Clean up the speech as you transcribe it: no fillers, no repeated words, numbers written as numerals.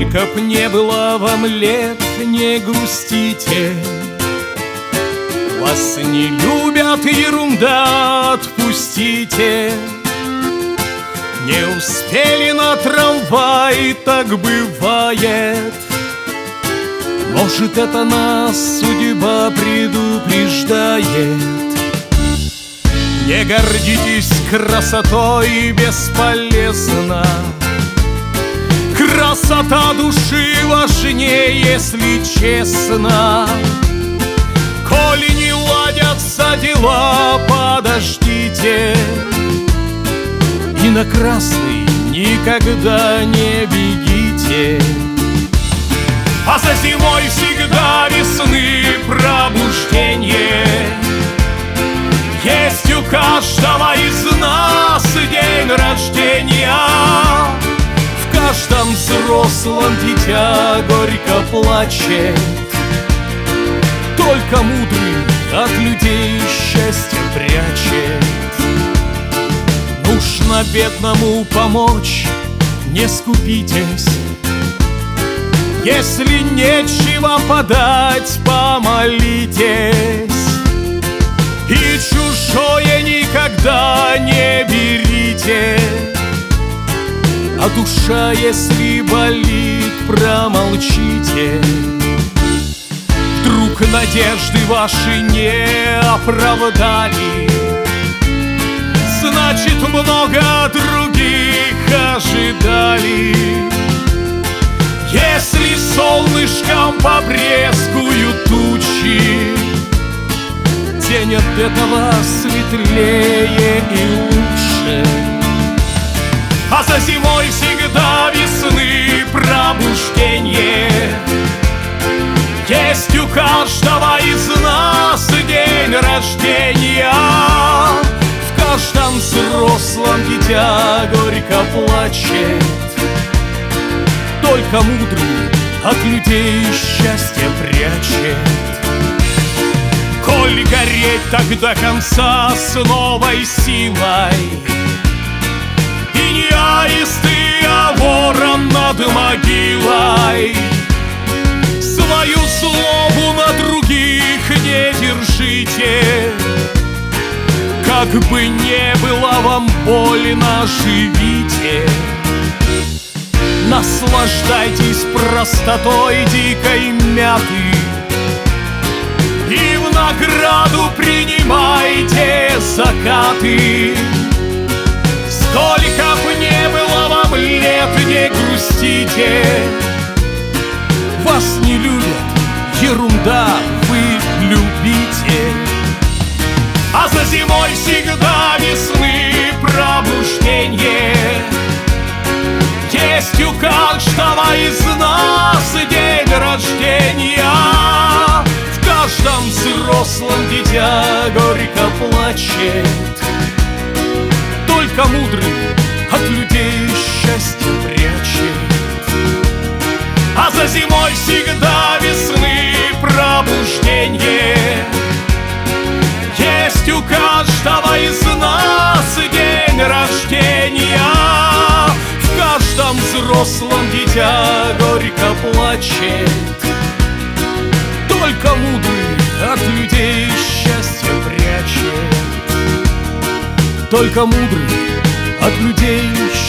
Сколько б не было вам лет, не грустите. Вас не любят, ерунда, отпустите. Не успели на трамвай, так бывает. Может, это нас судьба предупреждает. Не гордитесь красотой, бесполезно. Красота души важнее, если честно. Коли не ладятся дела, подождите. И на красный никогда не бегите. А за зимой всегда весны пробуждение. Есть у каждого из нас день рождения. В каждом взрослом дитя горько плачет. Только мудрый от людей счастье прячет. Нужно бедному помочь, не скупитесь. Если нечего подать, помолитесь. И чужое никогда не берите. А душа, если болит, промолчите. Вдруг надежды ваши не оправдали, значит, много других ожидали. Если солнышком побрезгуют тучи, день от этого светлее и лучше. А за зимой всегда весны пробуждение. Есть у каждого из нас день рождения. В каждом взрослом дитя горько плачет. Только мудрый от людей счастье прячет. Коль гореть так до конца с новой силой, и не аисты, а ворон над могилой. Свою злобу на других не держите. Как бы не было вам больно, живите. Наслаждайтесь простотой дикой мяты и в награду принимайте закаты. Сколько бы не было вам лет, не грустите. Вас не любят, ерунда, вы любите. А за зимой всегда весны пробуждение. Есть у каждого из нас день рождения. В каждом взрослом дитя горько плачет. Только мудрый от людей счастье прячет. А за зимой всегда весны пробуждение. Есть у каждого из нас день рождения. В каждом взрослом дитя горько плачет. Только мудрый от людей счастье прячет. Только мудрый от людей